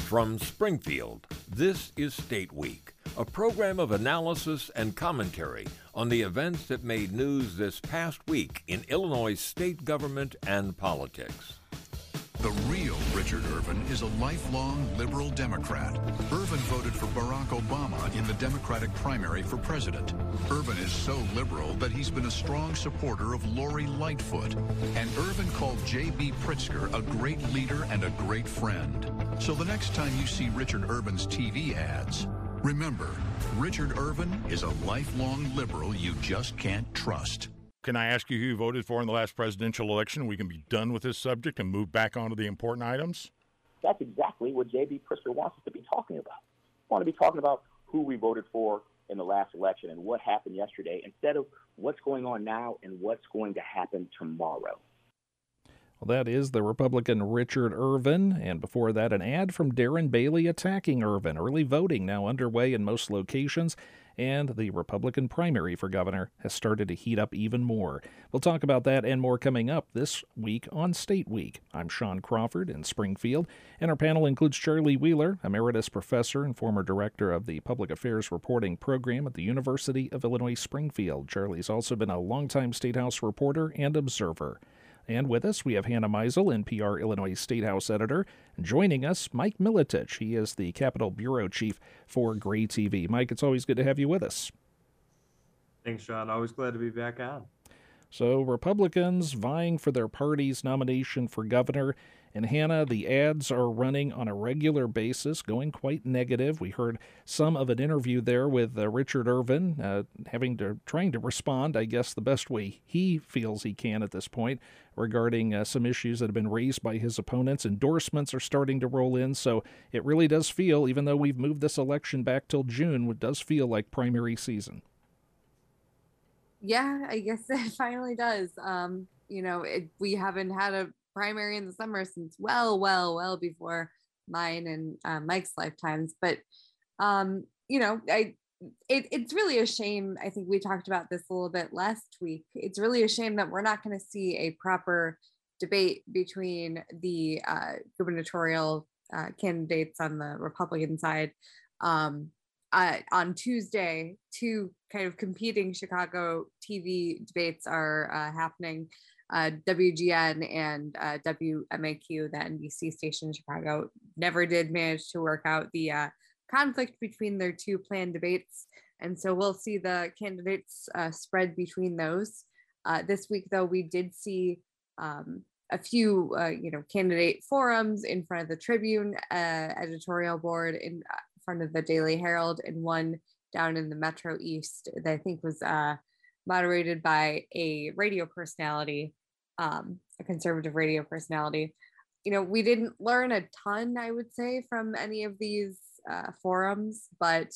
From Springfield, this is State Week, a program of analysis and commentary on the events that made news this past week in Illinois state government and politics. The real Richard Irvin is a lifelong liberal Democrat. Irvin voted for Barack Obama in the Democratic primary for president. Irvin is so liberal that he's been a strong supporter of Lori Lightfoot. And Irvin called J.B. Pritzker a great leader and a great friend. So the next time you see Richard Irvin's TV ads, remember, Richard Irvin is a lifelong liberal you just can't trust. Can I ask you who you voted for in the last presidential election? We can be done with this subject and move back onto the important items. That's exactly what J.B. Pritzker wants us to be talking about. We want to be talking about who we voted for in the last election and what happened yesterday instead of what's going on now and what's going to happen tomorrow. Well, that is the Republican Richard Irvin, and before that, an ad from Darren Bailey attacking Irvin. Early voting now underway in most locations, and the Republican primary for governor has started to heat up even more. We'll talk about that and more coming up this week on State Week. I'm Sean Crawford in Springfield, and our panel includes Charlie Wheeler, emeritus professor and former director of the Public Affairs Reporting Program at the University of Illinois Springfield. Charlie's also been a longtime State House reporter and observer. And with us, we have Hannah Meisel, NPR Illinois State House editor. Joining us, Mike Militich. He is the Capitol Bureau Chief for Gray TV. Mike, it's always good to have you with us. Thanks, Sean. Always glad to be back on. So, Republicans vying for their party's nomination for governor. And Hannah, the ads are running on a regular basis, going quite negative. We heard some of an interview there with Richard Irvin, trying to respond, I guess, the best way he feels he can at this point, regarding some issues that have been raised by his opponents. Endorsements are starting to roll in, so it really does feel, even though we've moved this election back till June, it does feel like primary season. Yeah, I guess it finally does. We haven't had a primary in the summer since well before mine and Mike's lifetimes. But, it's really a shame. I think we talked about this a little bit last week. It's really a shame that we're not going to see a proper debate between the gubernatorial candidates on the Republican side. On Tuesday, two kind of competing Chicago TV debates are happening. WGN and WMAQ, the NBC station in Chicago, never did manage to work out the conflict between their two planned debates. And so we'll see the candidates spread between those. This week, though, we did see a few, candidate forums in front of the Tribune editorial board, in front of the Daily Herald, and one down in the Metro East that I think was moderated by a radio personality, a conservative radio personality. We didn't learn a ton, I would say, from any of these forums, but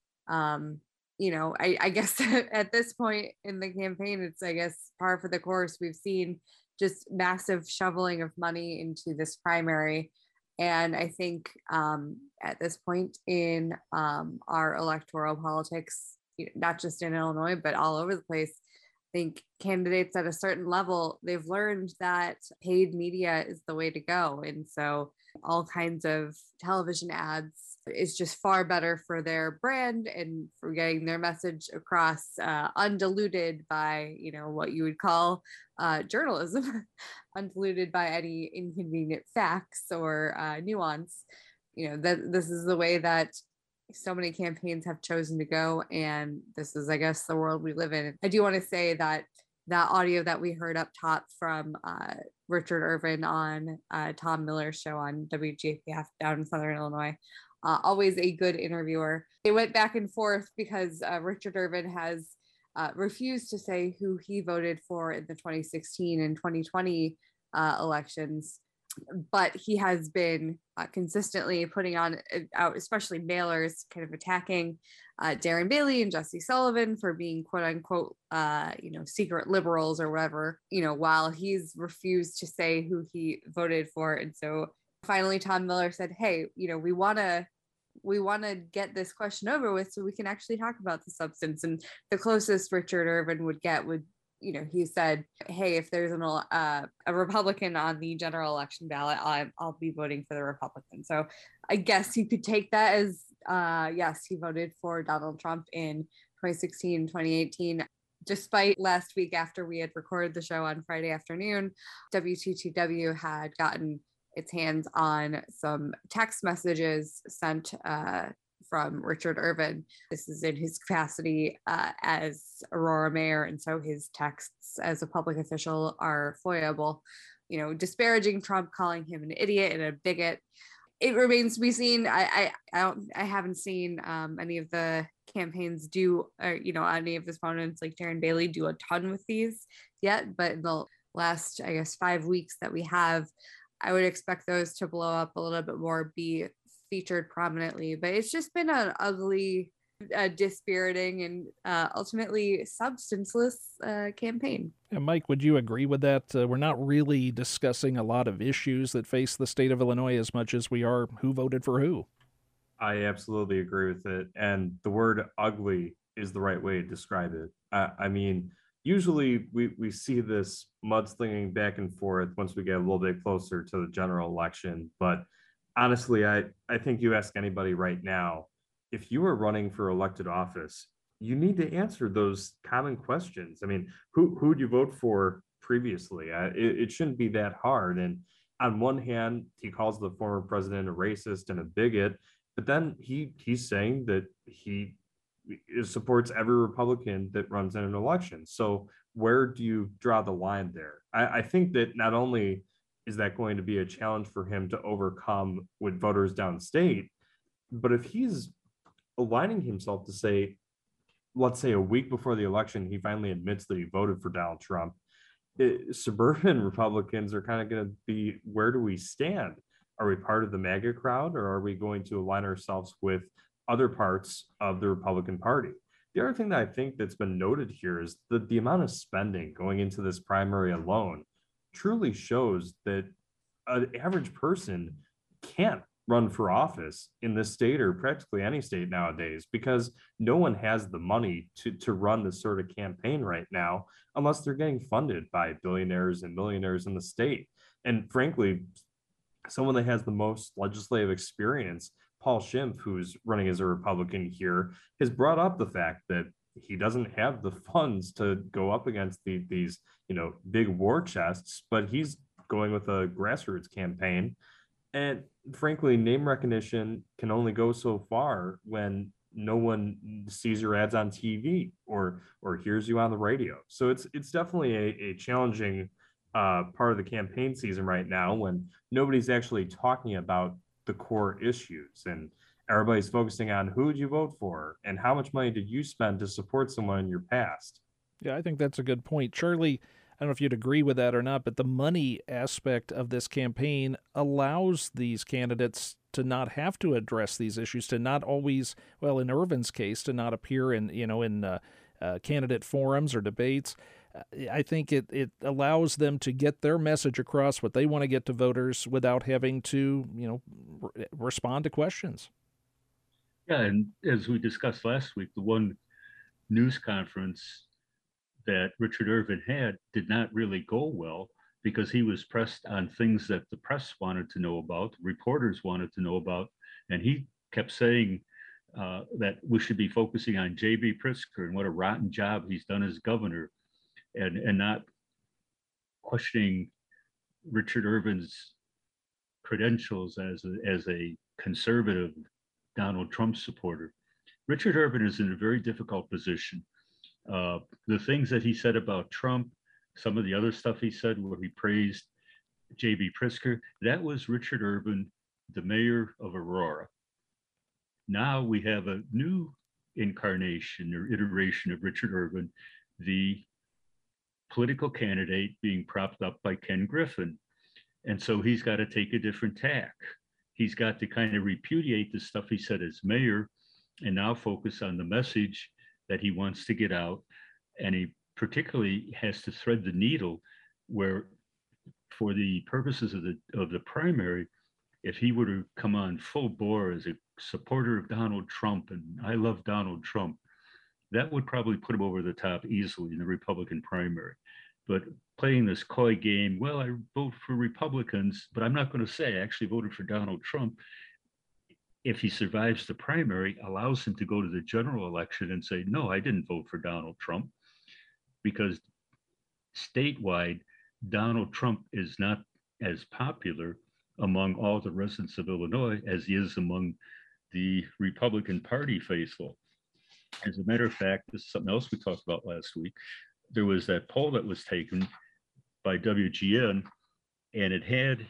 I guess at this point in the campaign, it's, I guess, par for the course. We've seen just massive shoveling of money into this primary. And I think at this point in our electoral politics, not just in Illinois, but all over the place, I think candidates at a certain level, they've learned that paid media is the way to go. And so all kinds of television ads is just far better for their brand and for getting their message across, undiluted by, what you would call journalism, undiluted by any inconvenient facts or nuance. That this is the way that so many campaigns have chosen to go, and this is, I guess, the world we live in. I do want to say that that audio that we heard up top from Richard Irvin on Tom Miller's show on WGAPF down in Southern Illinois, always a good interviewer. They went back and forth because Richard Irvin has refused to say who he voted for in the 2016 and 2020 elections. But he has been consistently putting out, especially mailers, kind of attacking Darren Bailey and Jesse Sullivan for being quote unquote, secret liberals or whatever, while he's refused to say who he voted for. And so finally, Tom Miller said, hey, we want to get this question over with so we can actually talk about the substance. And the closest Richard Irvin would get would he said, hey, if there's a Republican on the general election ballot, I'll be voting for the Republican. So I guess you could take that as, yes, he voted for Donald Trump in 2016, 2018. Despite last week, after we had recorded the show on Friday afternoon, WTTW had gotten its hands on some text messages sent from Richard Irvin. This is in his capacity as Aurora mayor, and so his texts as a public official are FOIAble, disparaging Trump, calling him an idiot and a bigot. It remains to be seen. I haven't seen any of the campaigns do, any of the opponents like Darren Bailey do a ton with these yet, but in the last, I guess, 5 weeks that we have, I would expect those to blow up a little bit more, be featured prominently. But it's just been an ugly, dispiriting, and ultimately substanceless campaign. Yeah, Mike, would you agree with that? We're not really discussing a lot of issues that face the state of Illinois as much as we are who voted for who. I absolutely agree with it. And the word ugly is the right way to describe it. I mean, usually we see this mudslinging back and forth once we get a little bit closer to the general election. But honestly, I think you ask anybody right now, if you are running for elected office, you need to answer those common questions. I mean, who'd you vote for previously? It shouldn't be that hard. And on one hand, he calls the former president a racist and a bigot, but then he's saying that he supports every Republican that runs in an election. So where do you draw the line there? I think that not only is that going to be a challenge for him to overcome with voters downstate, but if he's aligning himself to say, let's say a week before the election, he finally admits that he voted for Donald Trump, suburban Republicans are kind of going to be, where do we stand? Are we part of the MAGA crowd, or are we going to align ourselves with other parts of the Republican Party? The other thing that I think that's been noted here is that the amount of spending going into this primary alone truly shows that an average person can't run for office in this state or practically any state nowadays, because no one has the money to run this sort of campaign right now unless they're getting funded by billionaires and millionaires in the state. And frankly, someone that has the most legislative experience, Paul Schimpf, who's running as a Republican here, has brought up the fact that he doesn't have the funds to go up against these big war chests, but he's going with a grassroots campaign. And frankly, name recognition can only go so far when no one sees your ads on TV or hears you on the radio. So it's definitely a challenging part of the campaign season right now, when nobody's actually talking about the core issues and everybody's focusing on who did you vote for and how much money did you spend to support someone in your past. Yeah, I think that's a good point. Charlie, I don't know if you'd agree with that or not, but the money aspect of this campaign allows these candidates to not have to address these issues, to not always, well, in Irvin's case, to not appear in candidate forums or debates. I think it allows them to get their message across, what they want to get to voters, without having to, respond to questions. Yeah, and as we discussed last week, the one news conference that Richard Irvin had did not really go well because he was pressed on things that the press wanted to know about, reporters wanted to know about, and he kept saying that we should be focusing on J.B. Pritzker and what a rotten job he's done as governor, and not questioning Richard Irvin's credentials as a conservative Donald Trump supporter. Richard Irvin is in a very difficult position. The things that he said about Trump, some of the other stuff he said where he praised J.B. Pritzker, that was Richard Irvin, the mayor of Aurora. Now we have a new incarnation or iteration of Richard Irvin, the political candidate being propped up by Ken Griffin. And so he's got to take a different tack. He's got to kind of repudiate the stuff he said as mayor and now focus on the message that he wants to get out. And he particularly has to thread the needle where, for the purposes of the primary, if he were to come on full bore as a supporter of Donald Trump, and I love Donald Trump, that would probably put him over the top easily in the Republican primary. But playing this coy game, well, I vote for Republicans, but I'm not going to say I actually voted for Donald Trump. If he survives the primary, allows him to go to the general election and say, no, I didn't vote for Donald Trump, because statewide, Donald Trump is not as popular among all the residents of Illinois as he is among the Republican Party faithful. As a matter of fact, this is something else we talked about last week. There was that poll that was taken by WGN, and it had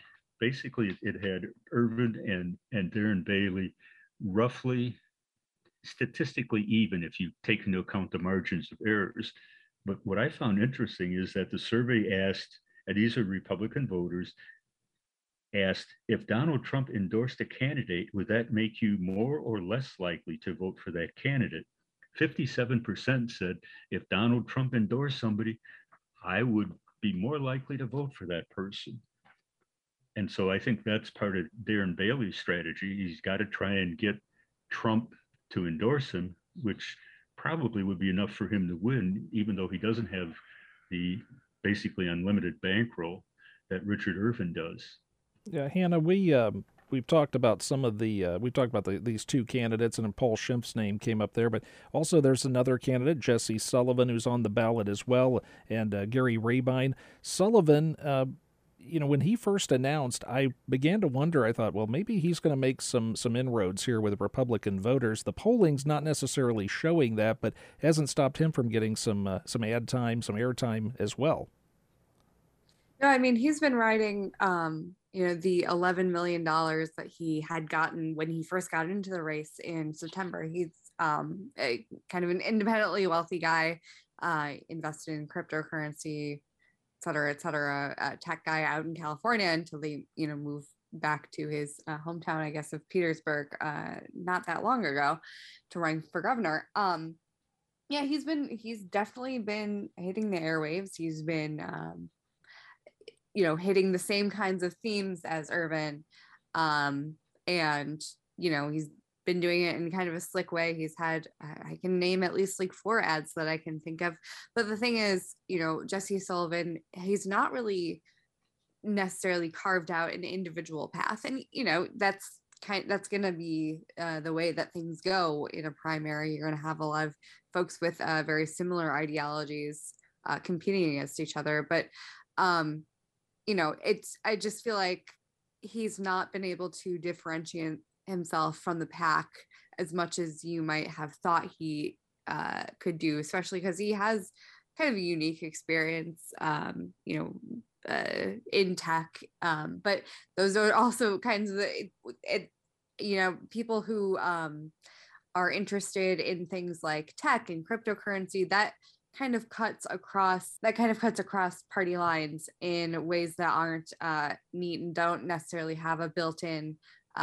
Irvin and Darren Bailey roughly statistically even if you take into account the margins of errors. But what I found interesting is that the survey asked, and these are Republican voters, asked, if Donald Trump endorsed a candidate, would that make you more or less likely to vote for that candidate? 57% said, if Donald Trump endorsed somebody, I would be more likely to vote for that person. And so I think that's part of Darren Bailey's strategy. He's got to try and get Trump to endorse him, which probably would be enough for him to win, even though he doesn't have the basically unlimited bankroll that Richard Irvin does. Yeah, Hannah, we've talked about these two candidates, and Paul Schimpf's name came up there, but also there's another candidate, Jesse Sullivan, who's on the ballot as well, and Gary Rabine. Sullivan, when he first announced, I began to wonder. I thought, well, maybe he's going to make some inroads here with Republican voters. The polling's not necessarily showing that, but hasn't stopped him from getting some ad time, some airtime as well. No, I mean, he's been riding, the $11 million that he had gotten when he first got into the race in September. He's a kind of an independently wealthy guy, invested in cryptocurrency, et cetera, tech guy out in California until they, move back to his hometown, I guess, of Petersburg, not that long ago, to run for governor. He's definitely been hitting the airwaves. He's been, hitting the same kinds of themes as Irvin. He's been doing it in kind of a slick way. He's had, I can name at least like 4 ads that I can think of. But the thing is, Jesse Sullivan, he's not really necessarily carved out an individual path. And, that's going to be the way that things go in a primary. You're going to have a lot of folks with very similar ideologies competing against each other. But, I just feel like he's not been able to differentiate himself from the pack as much as you might have thought he could do, especially because he has kind of a unique experience, in tech. But those are also kinds of people who are interested in things like tech and cryptocurrency, that kind of cuts across party lines in ways that aren't neat and don't necessarily have a built-in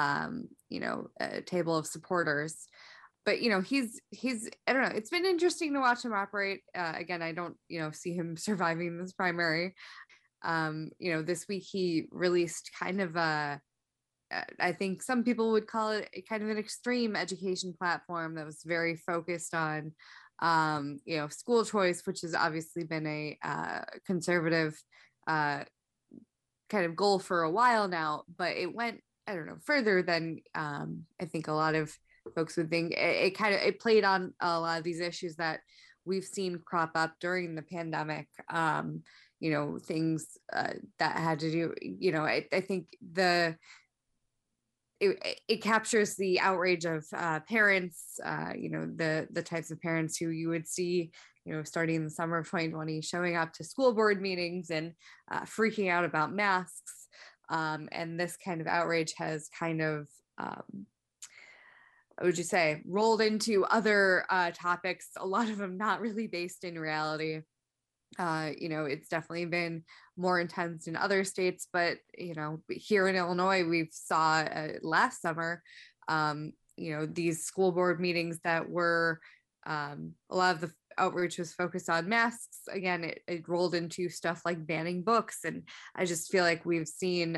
a table of supporters. But he's I don't know, it's been interesting to watch him operate. Again, I don't see him surviving this primary. This week he released kind of I think some people would call it kind of an extreme education platform that was very focused on school choice, which has obviously been a conservative kind of goal for a while now, but it went, I don't know, further than I think a lot of folks would think. It played on a lot of these issues that we've seen crop up during the pandemic. Things that had to do, I think it captures the outrage of parents, the types of parents who you would see, starting in the summer of 2020, showing up to school board meetings and freaking out about masks. And this kind of outrage has kind of, what would you say, rolled into other topics, a lot of them not really based in reality. It's definitely been more intense in other states, but here in Illinois, we saw last summer, these school board meetings that were a lot of the outreach was focused on masks. Again, it rolled into stuff like banning books, and I just feel like we've seen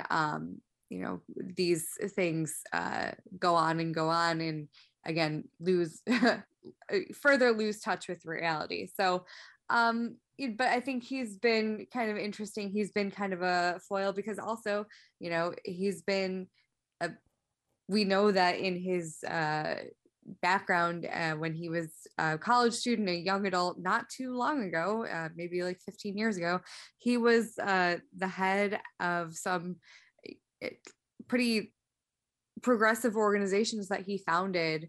these things go on, and again lose further lose touch with reality. So, but I think he's been kind of interesting. He's been kind of a foil because also, he's been we know that in his background when he was a college student, a young adult, not too long ago, maybe like 15 years ago, he was the head of some pretty progressive organizations that he founded.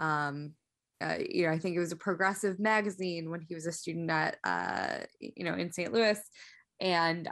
I think it was a progressive magazine when he was a student at, in St. Louis. And,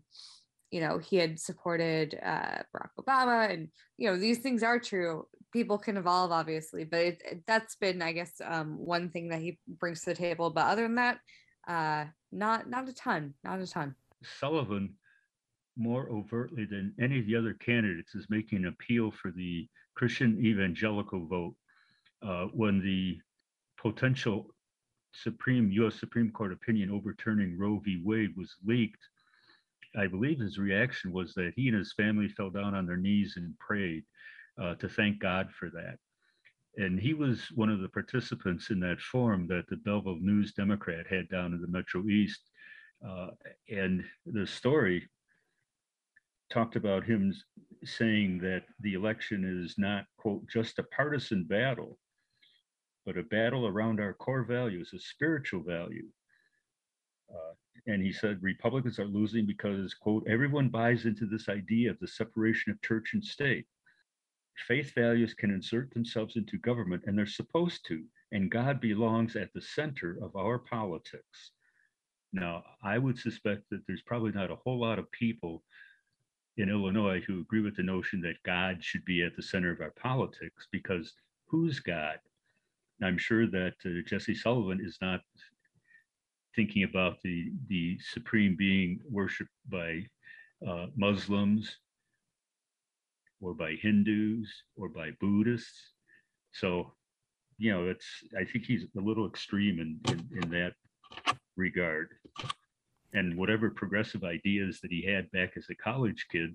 he had supported Barack Obama, and, these things are true. People can evolve, obviously, but that's been, I guess, one thing that he brings to the table. But other than that, not a ton. Sullivan, more overtly than any of the other candidates, is making an appeal for the Christian evangelical vote. When the potential U.S. Supreme Court opinion overturning Roe v. Wade was leaked, I believe his reaction was that he and his family fell down on their knees and prayed to thank God for that. And he was one of the participants in that forum that the Belleville News Democrat had down in the Metro East. And the story talked about him saying that the election is not, quote, just a partisan battle, but a battle around our core values, a spiritual value. And he said Republicans are losing because, quote, everyone buys into this idea of the separation of church and state. Faith values can insert themselves into government, and they're supposed to, and God belongs at the center of our politics. Now, I would suspect that there's probably not a whole lot of people in Illinois who agree with the notion that God should be at the center of our politics, because who's God? I'm sure that Jesse Sullivan is not thinking about the supreme being worshipped by Muslims or by Hindus or by Buddhists. So, I think he's a little extreme in that regard. And whatever progressive ideas that he had back as a college kid,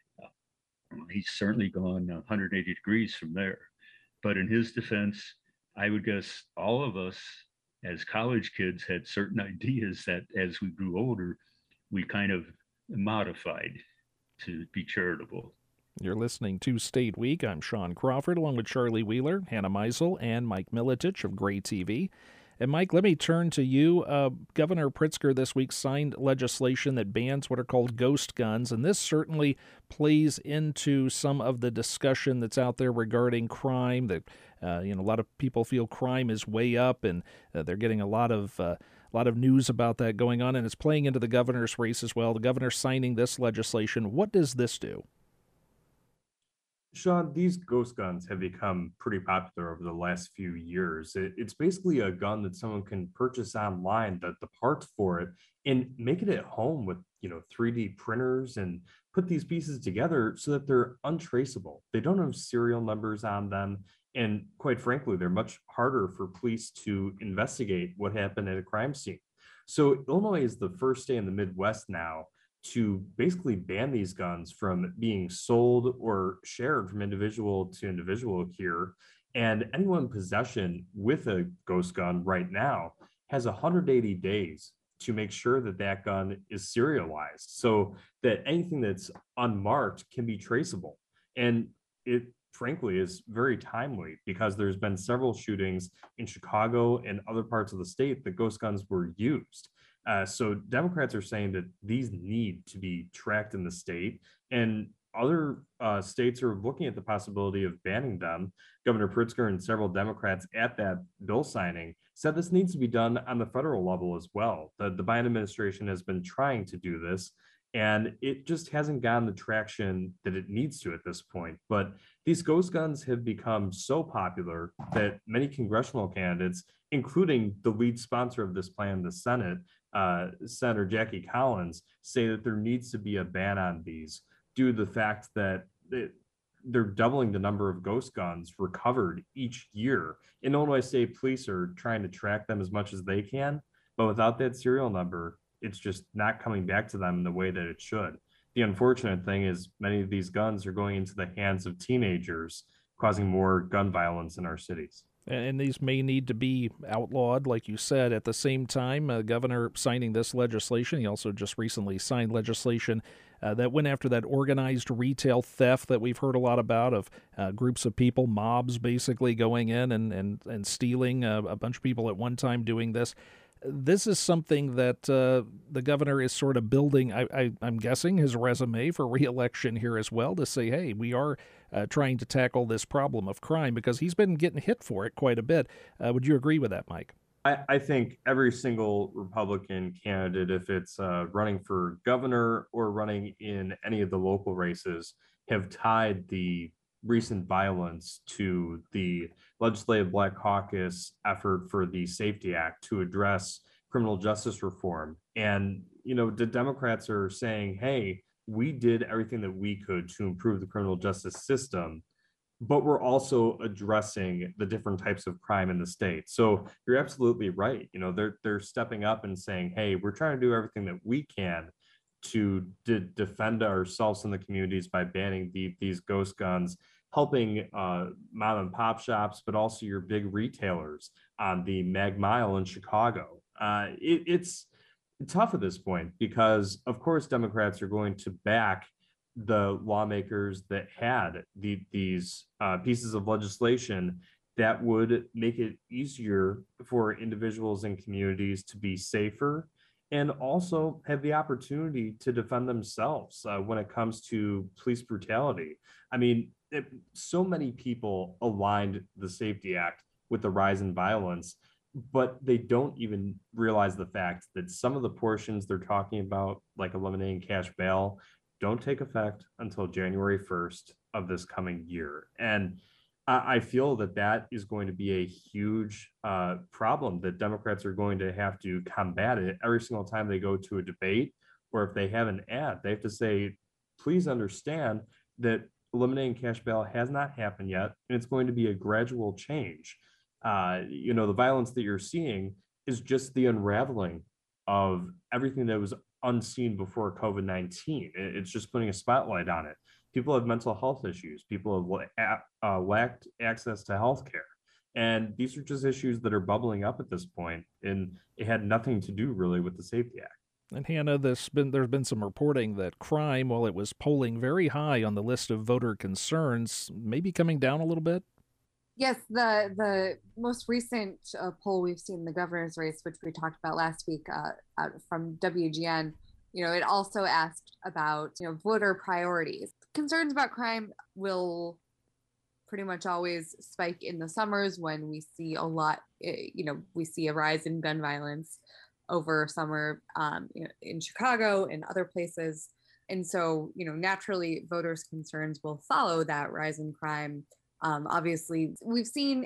he's certainly gone 180 degrees from there. But in his defense, I would guess all of us as college kids had certain ideas that as we grew older, we kind of modified to be charitable. You're listening to State Week. I'm Sean Crawford, along with Charlie Wheeler, Hannah Meisel, and Mike Militich of Gray TV. And Mike, let me turn to you. Governor Pritzker this week signed legislation that bans what are called ghost guns, and this certainly plays into some of the discussion that's out there regarding crime. That a lot of people feel crime is way up, and they're getting a lot of news about that going on, and it's playing into the governor's race as well. The governor signing this legislation. What does this do? Sean, these ghost guns have become pretty popular over the last few years. It's basically a gun that someone can purchase online, the parts for it, and make it at home with 3D printers and put these pieces together so that they're untraceable. They don't have serial numbers on them, and quite frankly, they're much harder for police to investigate what happened at a crime scene. So Illinois is the first state in the Midwest now to basically ban these guns from being sold or shared from individual to individual here. And anyone in possession with a ghost gun right now has 180 days to make sure that that gun is serialized so that anything that's unmarked can be traceable. And it frankly is very timely because there's been several shootings in Chicago and other parts of the state that ghost guns were used. So Democrats are saying that these need to be tracked in the state, and other states are looking at the possibility of banning them. Governor Pritzker and several Democrats at that bill signing said this needs to be done on the federal level as well. The Biden administration has been trying to do this, and it just hasn't gotten the traction that it needs to at this point. But these ghost guns have become so popular that many congressional candidates, including the lead sponsor of this plan in the Senate, Senator Jackie Collins, say that there needs to be a ban on these due to the fact that they're doubling the number of ghost guns recovered each year. In Illinois State Police are trying to track them as much as they can, but without that serial number, it's just not coming back to them in the way that it should. The unfortunate thing is many of these guns are going into the hands of teenagers, causing more gun violence in our cities. And these may need to be outlawed, like you said. At the same time, Governor signing this legislation, he also just recently signed legislation that went after that organized retail theft that we've heard a lot about, of groups of people, mobs basically going in and stealing, a bunch of people at one time doing this. This is something that the governor is sort of building, I'm guessing, his resume for re-election here as well, to say, hey, we are trying to tackle this problem of crime, because he's been getting hit for it quite a bit. Would you agree with that, Mike? I think every single Republican candidate, if it's running for governor or running in any of the local races, have tied the recent violence to the Legislative Black Caucus effort for the Safety Act to address criminal justice reform. And, the Democrats are saying, hey, we did everything that we could to improve the criminal justice system, but we're also addressing the different types of crime in the state. So you're absolutely right. They're stepping up and saying, hey, we're trying to do everything that we can to defend ourselves in the communities by banning these ghost guns, helping mom and pop shops, but also your big retailers on the Mag Mile in Chicago. It's tough at this point because, of course, Democrats are going to back the lawmakers that had these pieces of legislation that would make it easier for individuals and communities to be safer and also have the opportunity to defend themselves when it comes to police brutality. I mean, so many people aligned the Safety Act with the rise in violence, but they don't even realize the fact that some of the portions they're talking about, like eliminating cash bail, don't take effect until January 1st of this coming year. And I feel that is going to be a huge problem that Democrats are going to have to combat it every single time they go to a debate, or if they have an ad, they have to say, please understand that eliminating cash bail has not happened yet, and it's going to be a gradual change. The violence that you're seeing is just the unraveling of everything that was unseen before COVID-19. It's just putting a spotlight on it. People have mental health issues. People have lacked access to healthcare. And these are just issues that are bubbling up at this point, and it had nothing to do really with the Safety Act. And Hannah, there's been some reporting that crime, while it was polling very high on the list of voter concerns, may be coming down a little bit. Yes, the most recent poll we've seen in the governor's race, which we talked about last week from WGN, it also asked about, voter priorities. Concerns about crime will pretty much always spike in the summers when we see a lot, we see a rise in gun violence over summer in Chicago and other places. And so, naturally, voters' concerns will follow that rise in crime. Obviously, we've seen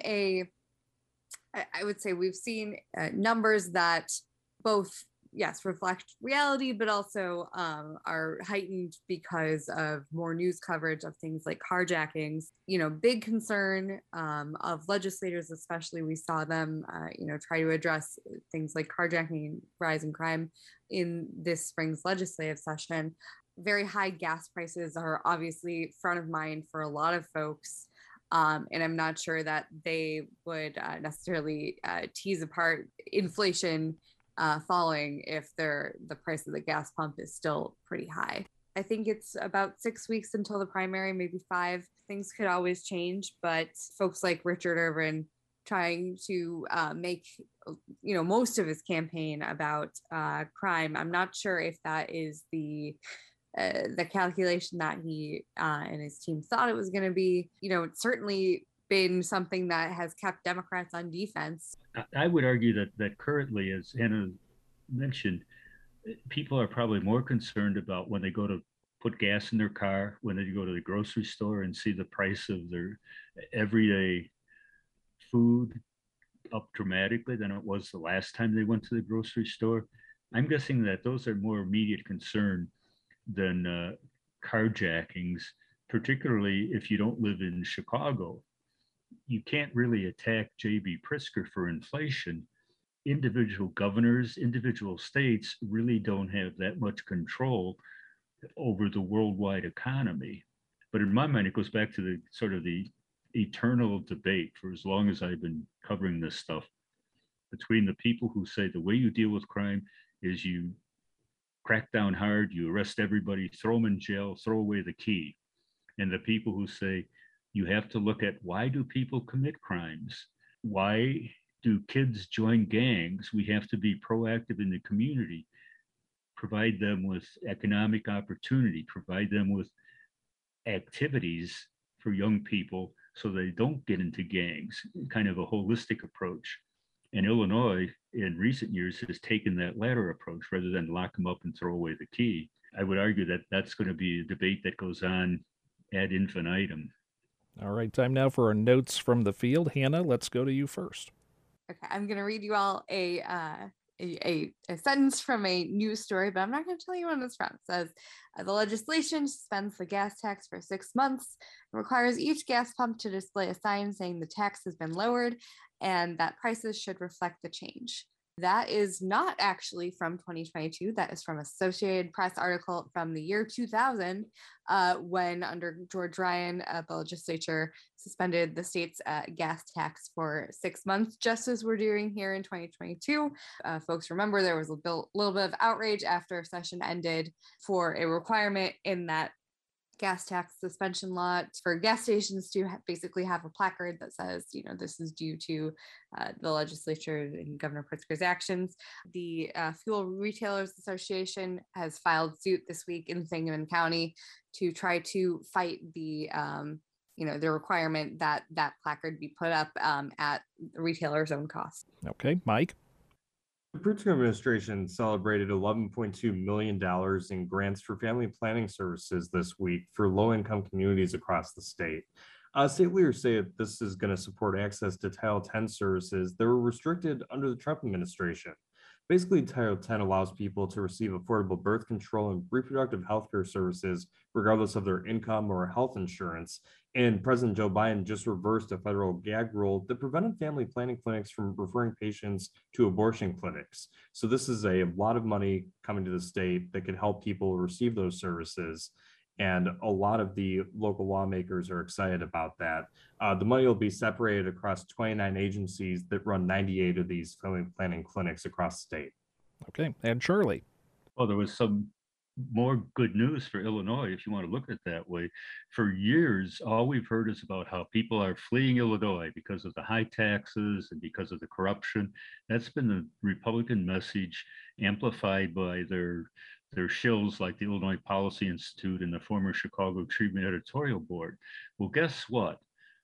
numbers that both, yes, reflect reality, but also are heightened because of more news coverage of things like carjackings. Big concern of legislators, especially. We saw them, try to address things like carjacking, rise in crime in this spring's legislative session. Very high gas prices are obviously front of mind for a lot of folks. And I'm not sure that they would necessarily tease apart inflation falling if the price of the gas pump is still pretty high. I think it's about 6 weeks until the primary, maybe 5. Things could always change, but folks like Richard Irvin trying to make most of his campaign about crime. I'm not sure if that is the calculation that he and his team thought it was going to be. It's certainly been something that has kept Democrats on defense. I would argue that currently, as Hannah mentioned, people are probably more concerned about when they go to put gas in their car, when they go to the grocery store and see the price of their everyday food up dramatically than it was the last time they went to the grocery store. I'm guessing that those are more immediate concern than carjackings, particularly if you don't live in Chicago. You can't really attack J.B. Pritzker for inflation. Individual governors, individual states really don't have that much control over the worldwide economy. But in my mind, it goes back to the eternal debate for as long as I've been covering this stuff between the people who say the way you deal with crime is you crack down hard, you arrest everybody, throw them in jail, throw away the key, and the people who say you have to look at why do people commit crimes? Why do kids join gangs? We have to be proactive in the community, provide them with economic opportunity, provide them with activities for young people so they don't get into gangs, kind of a holistic approach. And Illinois in recent years has taken that latter approach rather than lock them up and throw away the key. I would argue that that's going to be a debate that goes on ad infinitum. All right, time now for our notes from the field. Hannah, let's go to you first. Okay, I'm going to read you all a sentence from a news story, but I'm not going to tell you when it's from. It says, the legislation suspends the gas tax for 6 months and requires each gas pump to display a sign saying the tax has been lowered and that prices should reflect the change. That is not actually from 2022. That is from Associated Press article from the year 2000, when under George Ryan, the legislature suspended the state's gas tax for 6 months, just as we're doing here in 2022. Folks remember there was a little bit of outrage after session ended for a requirement in that gas tax suspension law for gas stations to basically have a placard that says, this is due to the legislature and Governor Pritzker's actions. The Fuel Retailers Association has filed suit this week in Sangamon County to try to fight the requirement that that placard be put up at the retailer's own cost. Okay, Mike. The Pritzker administration celebrated $11.2 million in grants for family planning services this week for low-income communities across the state. State leaders say that this is going to support access to Title X services that were restricted under the Trump administration. Basically, Title X allows people to receive affordable birth control and reproductive health care services regardless of their income or health insurance. And President Joe Biden just reversed a federal gag rule that prevented family planning clinics from referring patients to abortion clinics. So this is a lot of money coming to the state that could help people receive those services. And a lot of the local lawmakers are excited about that. The money will be separated across 29 agencies that run 98 of these family planning clinics across the state. Okay, and Charlie. Well, there was some more good news for Illinois, if you want to look at it that way. For years, all we've heard is about how people are fleeing Illinois because of the high taxes and because of the corruption. That's been the Republican message, amplified by their shills like the Illinois Policy Institute and the former Chicago Tribune editorial board. Well, guess what?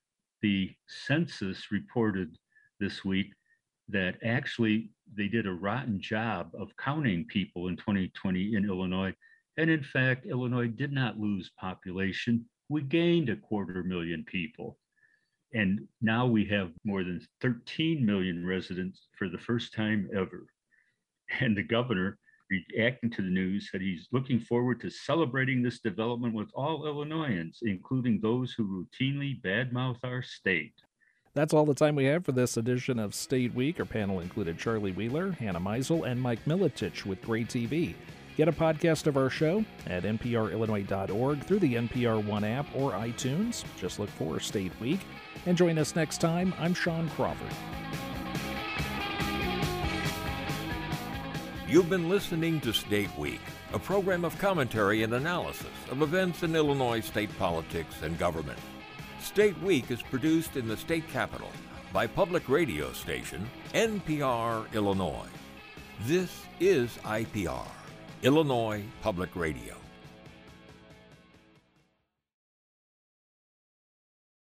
The census reported this week that actually they did a rotten job of counting people in 2020 in Illinois. And in fact, Illinois did not lose population. We gained 250,000 people. And now we have more than 13 million residents for the first time ever. And the governor, reacting to the news, said he's looking forward to celebrating this development with all Illinoisans, including those who routinely badmouth our state. That's all the time we have for this edition of State Week. Our panel included Charlie Wheeler, Hannah Meisel, and Mike Militich with Gray TV. Get a podcast of our show at nprillinois.org through the NPR One app or iTunes. Just look for State Week. And join us next time. I'm Sean Crawford. You've been listening to State Week, a program of commentary and analysis of events in Illinois state politics and government. State Week is produced in the state capital by public radio station NPR Illinois. This is IPR, Illinois Public Radio.